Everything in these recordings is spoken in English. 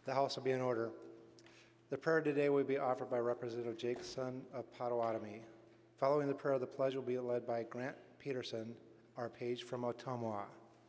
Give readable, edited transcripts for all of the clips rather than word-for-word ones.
The House will be in order. The prayer today will be offered by Representative Jacobson of Potawatomi. Following the prayer, the pledge will be led by Grant Peterson, our page from Ottumwa.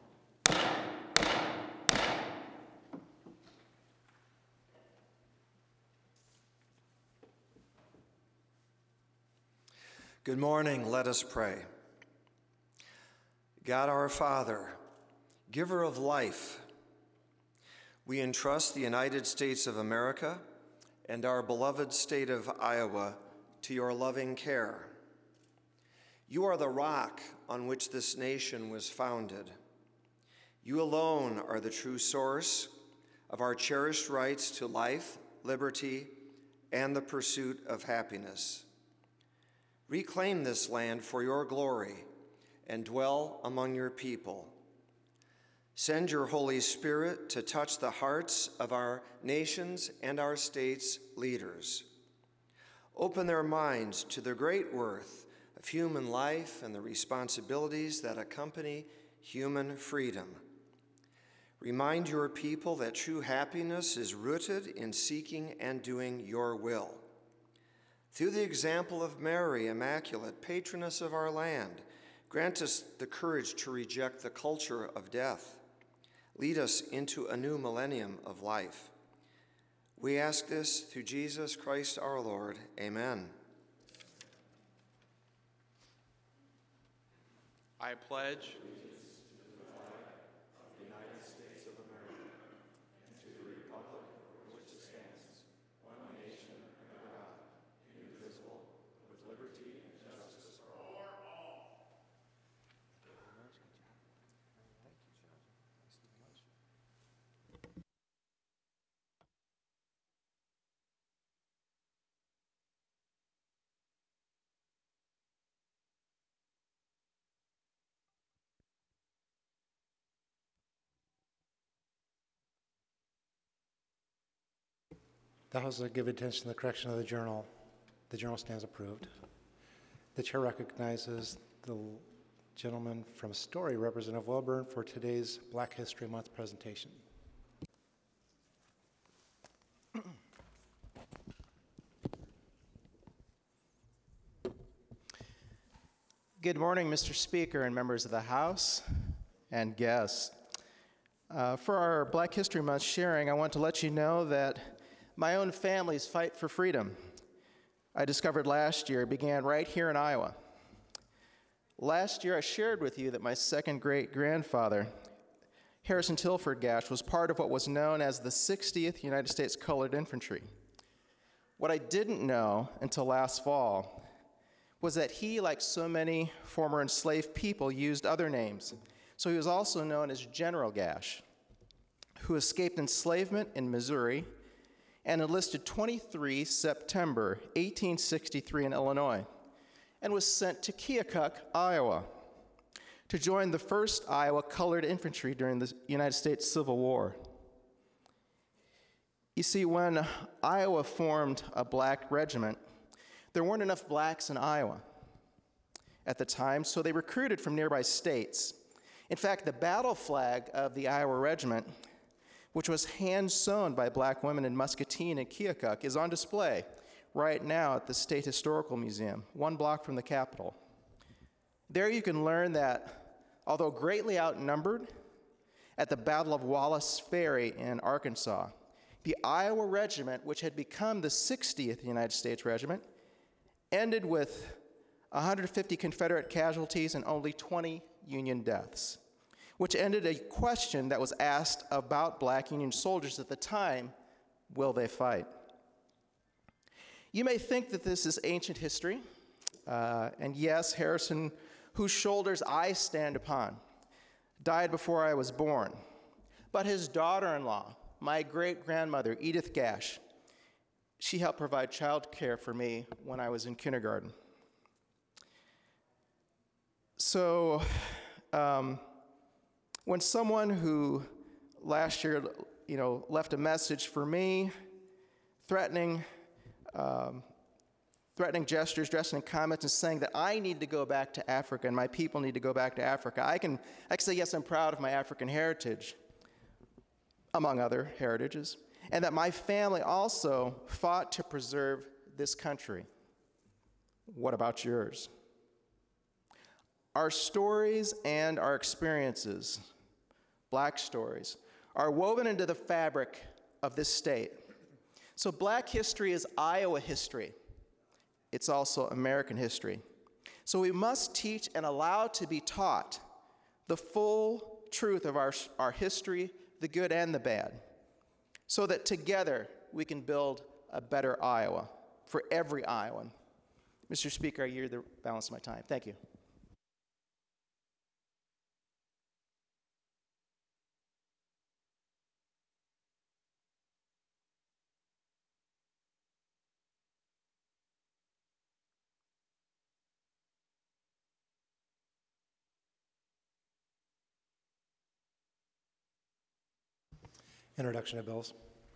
Good morning, let us pray. God our Father, giver of life, we entrust the United States of America and our beloved state of Iowa to your loving care. You are the rock on which this nation was founded. You alone are the true source of our cherished rights to life, liberty, and the pursuit of happiness. Reclaim this land for your glory and dwell among your people. Send your Holy Spirit to touch the hearts of our nation's and our state's leaders. Open their minds to the great worth of human life and the responsibilities that accompany human freedom. Remind your people that true happiness is rooted in seeking and doing your will. Through the example of Mary, Immaculate, patroness of our land, grant us the courage to reject the culture of death. Lead us into a new millennium of life. We ask this through Jesus Christ our Lord. Amen. I pledge The House will give attention to the correction of the journal. The journal stands approved. The chair recognizes the gentleman from Story, Representative Wilburn, for today's Black History Month presentation. Good morning, Mr. Speaker and members of the House and guests. For our Black History Month sharing, I want to let you know that my own family's fight for freedom, I discovered last year, began right here in Iowa. Last year, I shared with you that my second great-grandfather, Harrison Tilford Gash, was part of what was known as the 60th United States Colored Infantry. What I didn't know until last fall was that he, like so many former enslaved people, used other names. So he was also known as General Gash, who escaped enslavement in Missouri and enlisted 23 September 1863 in Illinois, and was sent to Keokuk, Iowa, to join the 1st Iowa Colored Infantry during the United States Civil War. You see, when Iowa formed a black regiment, there weren't enough blacks in Iowa at the time, so they recruited from nearby states. In fact, the battle flag of the Iowa regiment, which was hand-sewn by black women in Muscatine and Keokuk, is on display right now at the State Historical Museum, 1 block from the Capitol. There you can learn that, although greatly outnumbered at the Battle of Wallace Ferry in Arkansas, the Iowa regiment, which had become the 60th United States Regiment, ended with 150 Confederate casualties and only 20 Union deaths, which ended a question that was asked about black Union soldiers at the time: will they fight? You may think that this is ancient history, and yes, Harrison, whose shoulders I stand upon, died before I was born. But his daughter-in-law, my great-grandmother, Edith Gash, she helped provide child care for me when I was in kindergarten. So, when someone who last year, left a message for me, threatening gestures, dressing in comments, and saying that I need to go back to Africa and my people need to go back to Africa, I can say, yes, I'm proud of my African heritage, among other heritages. and that my family also fought to preserve this country. What about yours? Our stories and our experiences, Black stories, are woven into the fabric of this state. So Black history is Iowa history. It's also American history. So we must teach and allow to be taught the full truth of our history, the good and the bad, so that together we can build a better Iowa for every Iowan. Mr. Speaker, I yield the balance of my time. Thank you. Introduction of bills.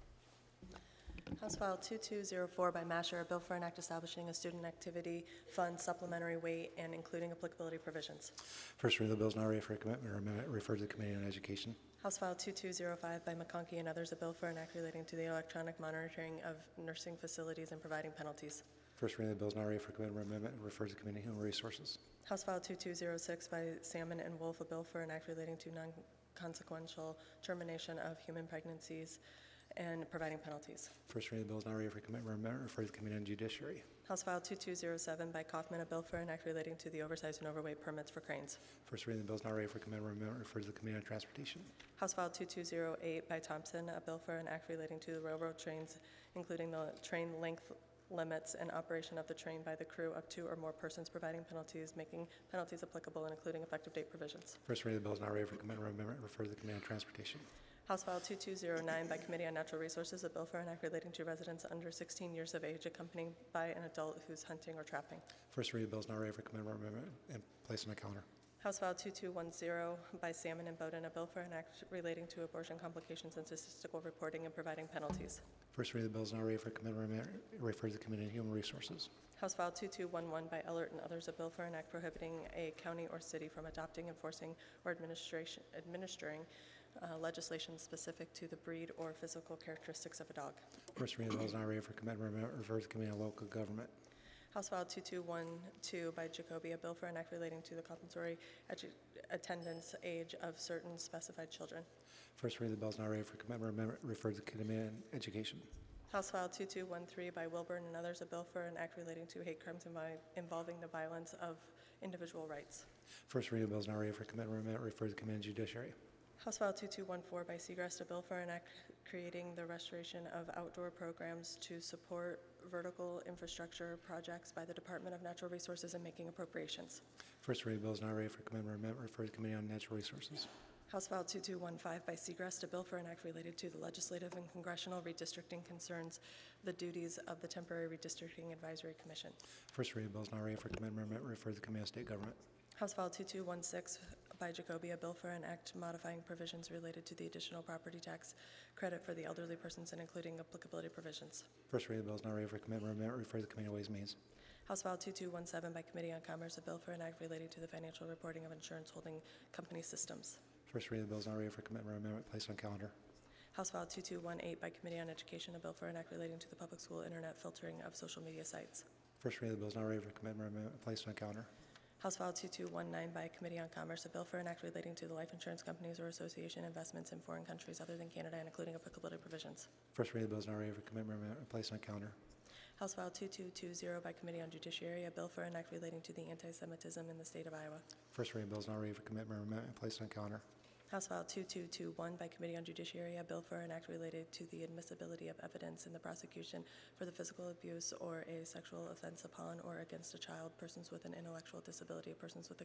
House File 2204 by Masher, a bill for an act establishing a student activity fund supplementary weight and including applicability provisions. First reading of the bill is now ready for commitment or amendment. Referred to the Committee on Education. House File 2205 by McConkey and others, a bill for an act relating to the electronic monitoring of nursing facilities and providing penalties. First reading of the bill is now ready for commitment or amendment. Referred to the Committee on Human Resources. House File 2206 by Salmon and Wolf, a bill for an act relating to non-consequential termination of human pregnancies and providing penalties. First reading of the bill is now ready for commitment or amendment. Referred to the Committee on Judiciary. House File 2207 by Kaufman, a bill for an act relating to the oversized and overweight permits for cranes. First reading of the bill is now ready for commitment or amendment. Referred to the Committee on Transportation. House File 2208 by Thompson, a bill for an act relating to the railroad trains, including the train length limits and operation of the train by the crew of 2 or more persons, providing penalties, making penalties applicable, and including effective date provisions. First reading of the bill is now ready for commitment or amendment. Referred to the Committee on Transportation. House File 2209 by Committee on Natural Resources, a bill for an act relating to residents under 16 years of age accompanied by an adult who's hunting or trapping. First reading of the bill is now ready for commitment or amendment and placed on the calendar. House File 2210 by Salmon and Bowden, a bill for an act relating to abortion complications and statistical reporting and providing penalties. First reading of the bill is now ready for commitment or amendment. Referred to the Committee on Human Resources. House File 2211 by Ellert and others, a bill for an act prohibiting a county or city from adopting, enforcing, or administering legislation specific to the breed or physical characteristics of a dog. First reading of the bill is now ready for commitment or amendment. Referred to the Committee on Local Government. House File 2212 by Jacoby, a bill for an act relating to the compulsory attendance age of certain specified children. First reading of the bill is now ready for commitment or amendment. Referred to the Committee on Education. House File 2213 by Wilburn and others, a bill for an act relating to hate crimes involving the violence of individual rights. First reading of the bill is now ready for commitment or amendment. Referred to the Committee on Judiciary. House File 2214 by Segrest, a bill for an act creating the restoration of outdoor programs to support vertical infrastructure projects by the Department of Natural Resources and making appropriations. First reading of the bill is now ready for commitment or amendment. Referred to the Committee on Natural Resources. House File 2215 by Segrest, a bill for an act related to the legislative and congressional redistricting concerns, the duties of the Temporary Redistricting Advisory Commission. First reading of the bill is now ready for commitment or amendment. Referred to the Committee on State Government. House File 2216 by Jacoby, a bill for an act modifying provisions related to the additional property tax credit for the elderly persons and including applicability provisions. First reading of the bill is now ready for commitment or amendment. Referred to the Committee on Ways and Means. House File 2217 by Committee on Commerce, a bill for an act relating to the financial reporting of insurance holding company systems. First reading of the bill is now ready for commitment or amendment. Placed on calendar. House File 2218 by Committee on Education, a bill for an act relating to the public school internet filtering of social media sites. First reading of the bill is now ready for commitment or amendment. Placed on calendar. House File 2219 by Committee on Commerce, a bill for an act relating to the life insurance companies or association investments in foreign countries other than Canada and including applicability provisions. First reading of the bill is now ready for commitment or amendment. Placed on calendar. House File 2220 by Committee on Judiciary, a bill for an act relating to the anti-Semitism in the state of Iowa. First reading of the bill is now ready for commitment or amendment. Placed on calendar. House File 2221 by Committee on Judiciary, a bill for an act related to the admissibility of evidence in the prosecution for the physical abuse or a sexual offense upon or against a child, persons with an intellectual disability, persons with a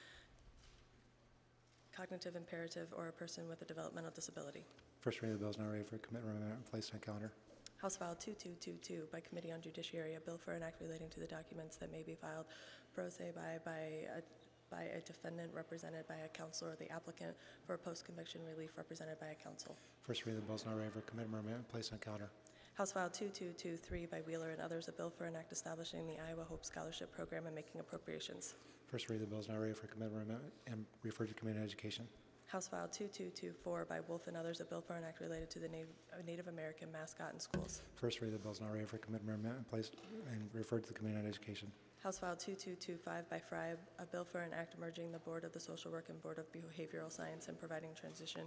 cognitive imperative, or a person with a developmental disability. First reading of the bill is now ready for commitment or amendment. Placed on calendar. House File 2222 by Committee on Judiciary, a bill for an act relating to the documents that may be filed pro se by a defendant represented by a counsel or the applicant for a post-conviction relief represented by a counsel. First reading of the bill is now ready for commitment or amendment. Placed on calendar. House File 2223 by Wheeler and others, a bill for an act establishing the Iowa Hope Scholarship Program and making appropriations. First reading of the bill is now ready for commitment or amendment and referred to Committee on Education. House File 2224 by Wolf and others, a bill for an act related to the Native American mascot in schools. First read of the bill is now ready for commitment or amendment, placed and referred to the Committee on Education. House File 2225 by Fry, a bill for an act merging the Board of the Social Work and Board of Behavioral Science and providing transition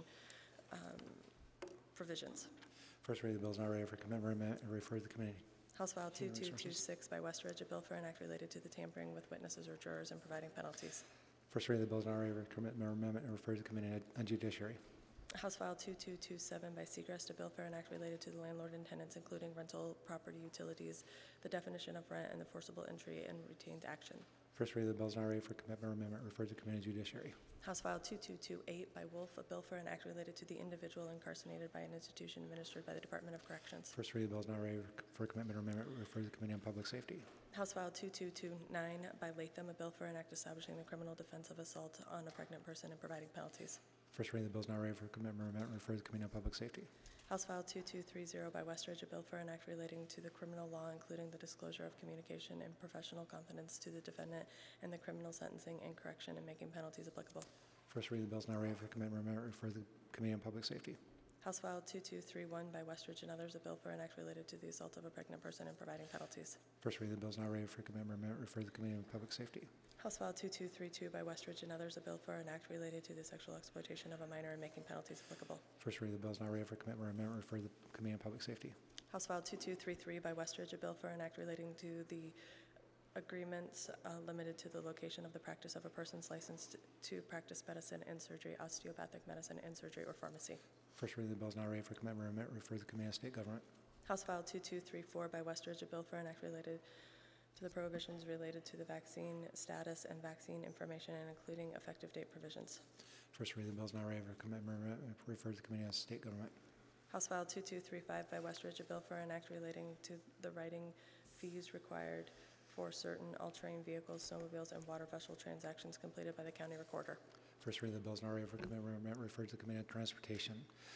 provisions. First read of the bill is now ready for commitment or amendment and referred to the Committee. House File Human Resources. 2226 by Westridge, a bill for an act related to the tampering with witnesses or jurors and providing penalties. First read of the bill is now ready for commitment or amendment and referred to the Committee on Judiciary. House File 2227 by Segrest, a bill for an act related to the landlord and tenants, including rental property utilities, the definition of rent, and the forcible entry and retained action. First read of the bill is now ready for commitment or amendment referred to the Committee on Judiciary. House File 2228 by Wolf, a bill for an act related to the individual incarcerated by an institution administered by the Department of Corrections. First read of the bill is now ready for commitment or amendment referred to the Committee on Public Safety. House File 2229 by Latham, a bill for an act establishing the criminal defense of assault on a pregnant person and providing penalties. First read of the bill is now ready for commitment or amendment referred to the Committee on Public Safety. House File 2230 by Westridge, a bill for an act relating to the criminal law, including the disclosure of communication and professional confidence to the defendant and the criminal sentencing and correction and making penalties applicable. First read of the bill is now ready for commitment or amendment referred to the Committee on Public Safety. House File 2231 by Westridge and others, a bill for an act related to the assault of a pregnant person and providing penalties. First read of the bill is now ready for commitment or amendment referred to the Committee on Public Safety. House File 2232 by Westridge and others, a bill for an act related to the sexual exploitation of a minor and making penalties applicable. First read of the bill is now ready for commitment or amendment referred to the Committee on Public Safety. House File 2233 by Westridge, a bill for an act relating to the agreements limited to the location of the practice of a person's licensed to practice medicine and surgery, osteopathic medicine and surgery, or pharmacy. First read of the bill is now ready for commitment or amendment referred to the Committee on State Government. House File 2234 by Westridge, a bill for an act related to the prohibitions related to the vaccine status and vaccine information and including effective date provisions. First read of the bill is now ready for commitment or amendment referred to the Committee on State Government. House File 2235 by Westridge, a bill for an act relating to the writing fees required for certain all-terrain vehicles, snowmobiles, and water vessel transactions completed by the county recorder. First read of the bill is now ready for commitment or amendment referred to the Committee on Transportation.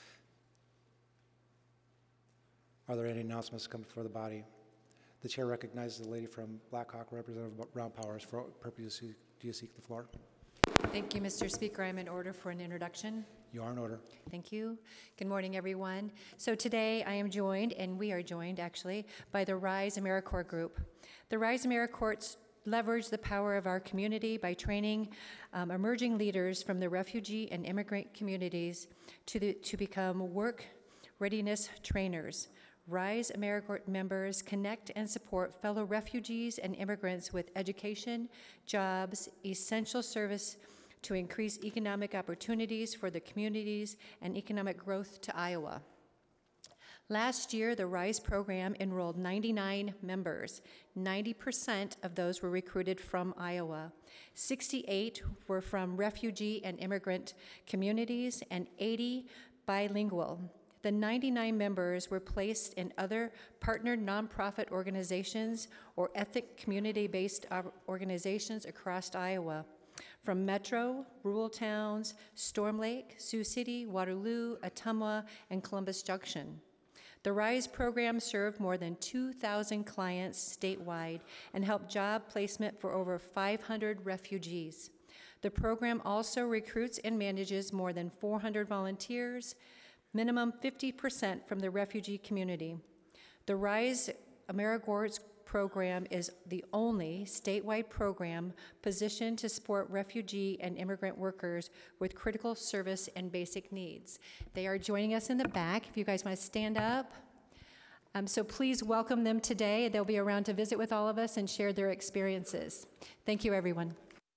Are there any announcements to come before the body? The chair recognizes the lady from Blackhawk, Representative Brown Powers. For what purpose do you seek the floor? Thank you, Mr. Speaker. I'm in order for an introduction. You are in order. Thank you. Good morning, everyone. So today I am joined, and we are joined actually, by the RISE AmeriCorps group. The RISE AmeriCorps leverage the power of our community by training emerging leaders from the refugee and immigrant communities to become work readiness trainers. RISE AmeriCorps members connect and support fellow refugees and immigrants with education, jobs, essential service to increase economic opportunities for the communities and economic growth to Iowa. Last year, the RISE program enrolled 99 members. 90% of those were recruited from Iowa. 68 were from refugee and immigrant communities, and 80 bilingual. The 99 members were placed in other partnered nonprofit organizations or ethnic community-based organizations across Iowa, from Metro, rural towns, Storm Lake, Sioux City, Waterloo, Ottumwa, and Columbus Junction. The RISE program served more than 2,000 clients statewide and helped job placement for over 500 refugees. The program also recruits and manages more than 400 volunteers, minimum 50% from the refugee community. The RISE AmeriCorps program is the only statewide program positioned to support refugee and immigrant workers with critical service and basic needs. They are joining us in the back. If you guys want to stand up. So please welcome them today. They'll be around to visit with all of us and share their experiences. Thank you, everyone.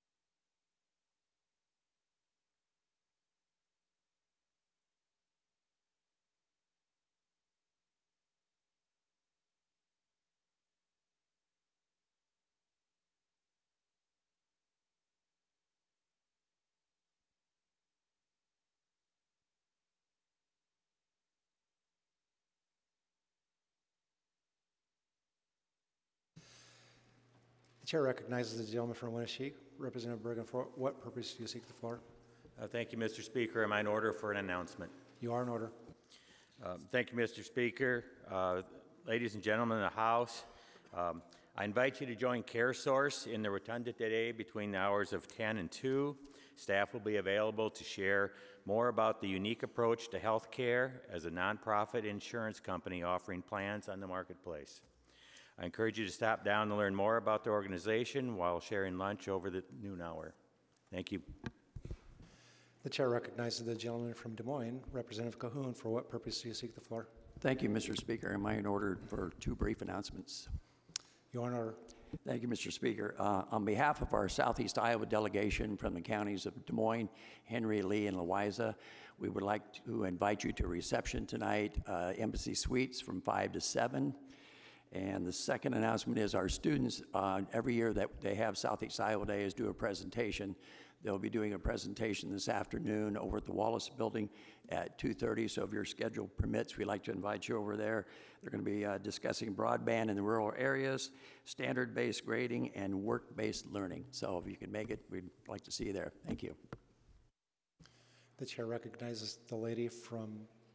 The chair recognizes the gentleman from Winneshiek, Representative Bergen. For what purpose do you seek the floor? Thank you, Mr. Speaker. Am I in order for an announcement? You are in order. Thank you, Mr. Speaker. Ladies and gentlemen of the House, I invite you to join CareSource in the Rotunda today between the hours of 10 and 2. Staff will be available to share more about the unique approach to health care as a nonprofit insurance company offering plans on the marketplace. I encourage you to stop down to learn more about the organization while sharing lunch over the noon hour. Thank you. The chair recognizes the gentleman from Des Moines, Representative Cahoon. For what purpose do you seek the floor? Thank you, Mr. Speaker. Am I in order for two brief announcements? You are in order. Thank you, Mr. Speaker. On behalf of our Southeast Iowa delegation from the counties of Des Moines, Henry, Lee, and Louisa, we would like to invite you to a reception tonight, Embassy Suites from 5 to 7. And the second announcement is our students, every year that they have Southeast Iowa Day, is do a presentation. They'll be doing a presentation this afternoon over at the Wallace Building at 2:30, so if your schedule permits, we'd like to invite you over there. They're going to be discussing broadband in the rural areas, standard-based grading, and work-based learning. So if you can make it, we'd like to see you there. Thank you. The chair recognizes the lady from,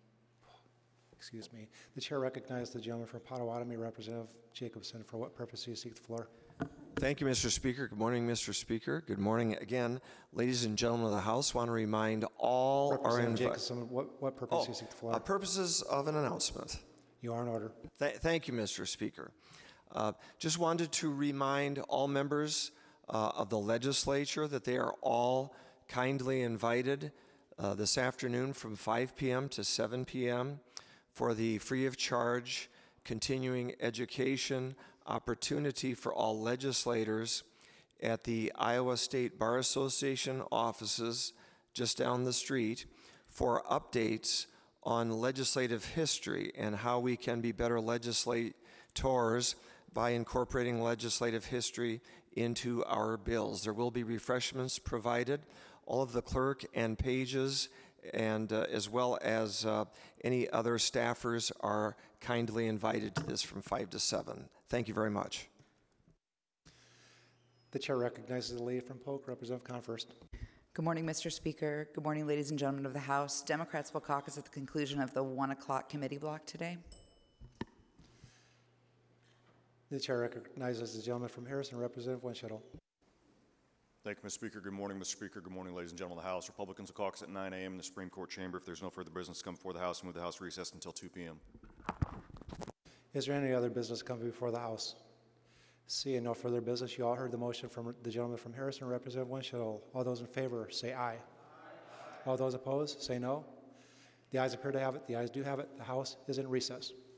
the chair recognizes the gentleman from Potawatomi, Representative Jacobson. For what purpose do you seek the floor? Thank you, Mr. Speaker. Good morning, Mr. Speaker. Good morning again, ladies and gentlemen of the House. Want to remind all our Representative Jacobson, what purpose do you seek the floor? purposes of an announcement. You are in order. Thank you, Mr. Speaker. Just wanted to remind all members of the legislature that they are all kindly invited this afternoon from 5 p.m. to 7 p.m. for the free of charge continuing education opportunity for all legislators at the Iowa State Bar Association offices just down the street for updates on legislative history and how we can be better legislators by incorporating legislative history into our bills. There will be refreshments provided. All of the clerk and pages and as well as any other staffers are kindly invited to this from 5 to 7. Thank you very much. The chair recognizes the lady from Polk, Representative Conforst. Good morning, Mr. Speaker. Good morning, ladies and gentlemen of the House. Democrats will caucus at the conclusion of the 1 o'clock committee block today. The chair recognizes the gentleman from Harrison, Representative Winchell. Thank you, Mr. Speaker. Good morning, Mr. Speaker. Good morning, ladies and gentlemen of the House. Republicans will caucus at 9 a.m. in the Supreme Court chamber. If there's no further business to come before the House, move the House recess until 2 p.m. Is there any other business coming before the House? Seeing no further business, you all heard the motion from the gentleman from Harrison, Representative Winchell. All those in favor say aye. Aye. All those opposed say no. The ayes appear to have it. The ayes do have it. The House is in recess.